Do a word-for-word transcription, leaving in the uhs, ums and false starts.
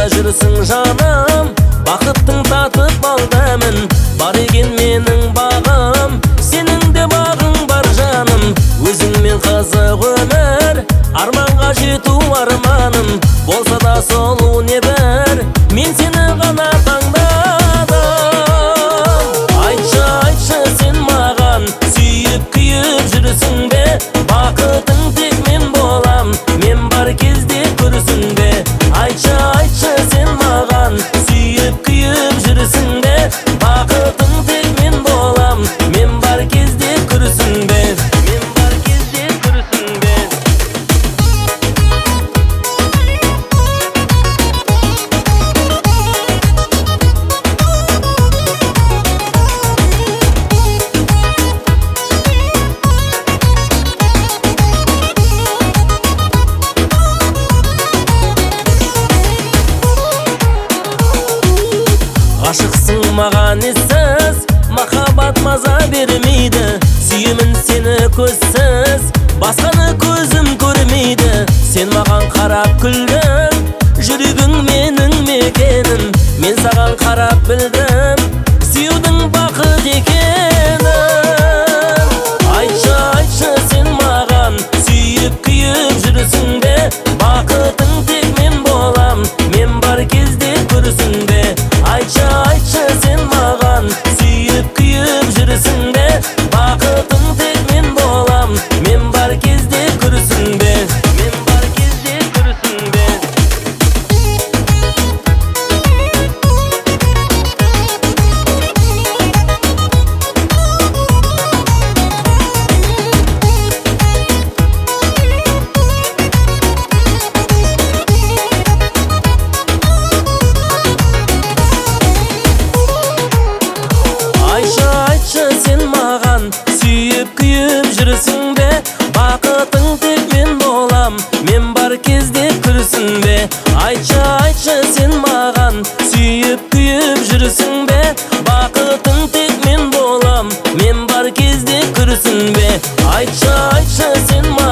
қайда жүрсің жаным, бақыттың татып ал дәмін. Бар екен менің бағым, сенің де бағың бар жаным. Өзіңмен қызық өмір, арманға жету арманым. Болса да сұлу небір, мен сені ғана таңдадым. Айтшы, айтшы сен маған, сүйіп күйіп жүрсің бе? Бақытың тек мен болам, мен бар кезде көрсің бе? Айтшы, айтшы сен маған, сүйіп күйіп жүрсің бе? Бақытың тек мен болам, мен бар кезде көрсің бе? Мен бар кезде көрсің бе? Ғашықсың маған ессіз, махаббат маза бермейді. Сүйемін сені көзсіз, басқаны көзім көрмейді. Сен маған қарап күлдің, жүрегің менің мекенін. Мен саған қарап білдім, сүюдің бақыт екенін. Айтшы, айтшы сен маған, сүйіп күйіп жүрсің бе? Бақытың тек мен болам, мен бар кезде көрсің бе? Айтшы, айтшы сен маған, сүйіп күйіп жүрсің бе? Бақытың тек мен болам, мен бар кезде көрсің бе? Мен бар кезде көрсің бе? Айтшы, айтшы сен маған, сүйіп күйіп жүрсің бе? Бақытың тек мен болам, мен бар кезде көрсің бе? Айтшы, айтшы сен маған, сүйіп күйіп жүрсің бе? Бақытың тек мен болам, мен бар кезде көрсің бе? Айтшы, айтшы сен маған